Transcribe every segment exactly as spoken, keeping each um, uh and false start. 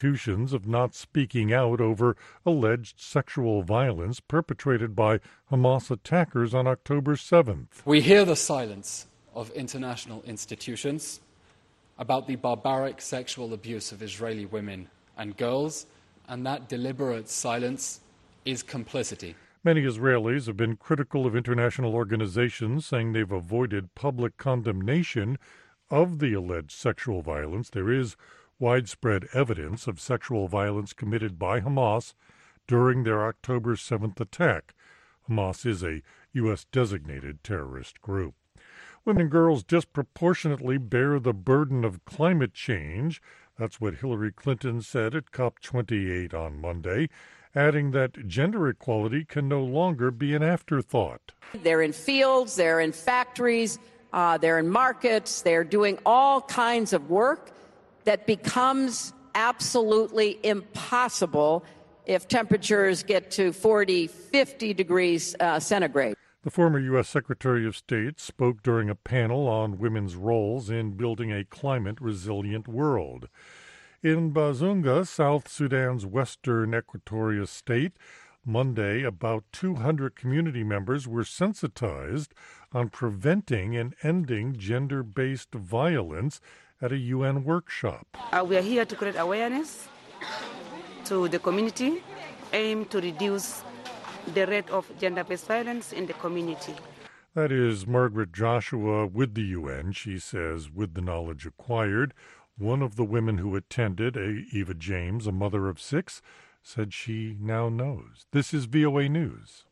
institutions of not speaking out over alleged sexual violence perpetrated by Hamas attackers on October seventh. We hear the silence of international institutions about the barbaric sexual abuse of Israeli women and girls, and that deliberate silence is complicity. Many Israelis have been critical of international organizations, saying they've avoided public condemnation of the alleged sexual violence. There is widespread evidence of sexual violence committed by Hamas during their October seventh attack. Hamas is a U S designated terrorist group. Women and girls disproportionately bear the burden of climate change. That's what Hillary Clinton said at COP twenty-eight on Monday, adding that gender equality can no longer be an afterthought. They're in fields, they're in factories, uh, they're in markets, they're doing all kinds of work that becomes absolutely impossible if temperatures get to forty, fifty degrees uh, centigrade. The former U S Secretary of State spoke during a panel on women's roles in building a climate-resilient world. In Bazunga, South Sudan's western Equatoria state, Monday, about two hundred community members were sensitized on preventing and ending gender-based violence at a U N workshop. Uh, we are here to create awareness to the community, aim to reduce the rate of gender-based violence in the community. That is Margaret Joshua with the U N. She says, with the knowledge acquired, one of the women who attended, Eva James, a mother of six, said she now knows. This is V O A News.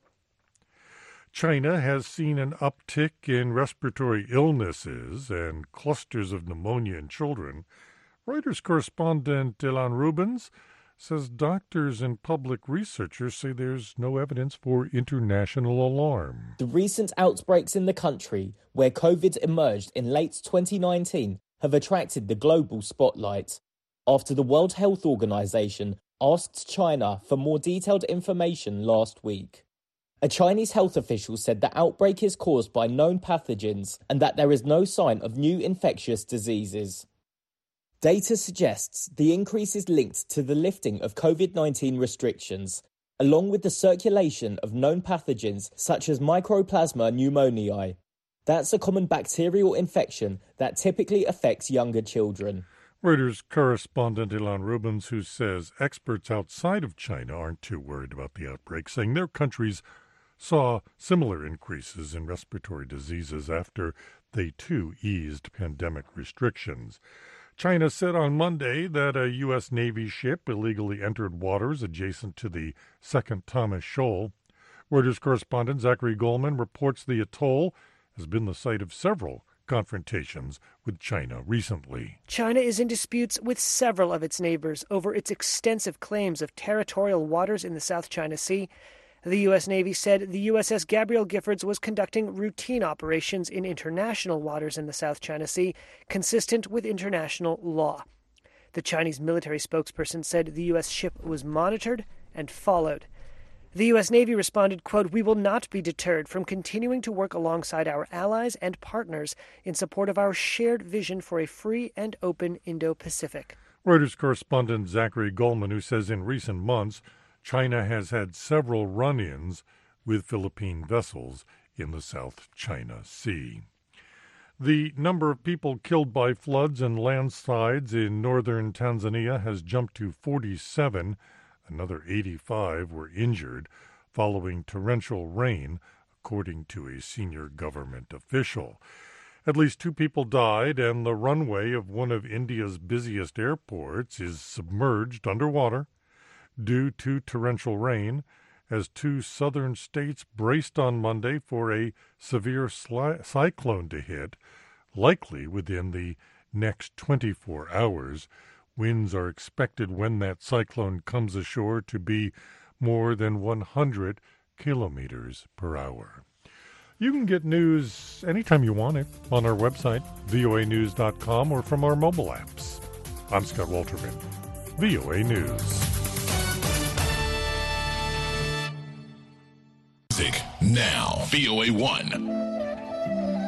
China has seen an uptick in respiratory illnesses and clusters of pneumonia in children. Reuters correspondent Ilan Rubens says doctors and public researchers say there's no evidence for international alarm. The recent outbreaks in the country, where COVID emerged in late twenty nineteen, have attracted the global spotlight after the World Health Organization asked China for more detailed information last week. A Chinese health official said the outbreak is caused by known pathogens and that there is no sign of new infectious diseases. Data suggests the increase is linked to the lifting of COVID nineteen restrictions, along with the circulation of known pathogens such as Mycoplasma pneumoniae. That's a common bacterial infection that typically affects younger children. Reuters correspondent Ilan Rubens, who says experts outside of China aren't too worried about the outbreak, saying their countries saw similar increases in respiratory diseases after they too eased pandemic restrictions. China said on Monday that a U S Navy ship illegally entered waters adjacent to the Second Thomas Shoal. Reuters correspondent Zachary Goldman reports the atoll has been the site of several confrontations with China recently. China is in disputes with several of its neighbors over its extensive claims of territorial waters in the South China Sea. The U S Navy said the U S S Gabriel Giffords was conducting routine operations in international waters in the South China Sea, consistent with international law. The Chinese military spokesperson said the U S ship was monitored and followed. The U S Navy responded, quote, "We will not be deterred from continuing to work alongside our allies and partners in support of our shared vision for a free and open Indo-Pacific." Reuters correspondent Zachary Goldman, who says in recent months, China has had several run-ins with Philippine vessels in the South China Sea. The number of people killed by floods and landslides in northern Tanzania has jumped to forty-seven. Another eighty-five were injured following torrential rain, according to a senior government official. At least two people died, and the runway of one of India's busiest airports is submerged underwater due to torrential rain, as two southern states braced on Monday for a severe sli- cyclone to hit, likely within the next twenty-four hours. Winds are expected when that cyclone comes ashore to be more than one hundred kilometers per hour. You can get news anytime you want it on our website, V O A news dot com, or from our mobile apps. I'm Scott Walterman, V O A News. Now, V O A one.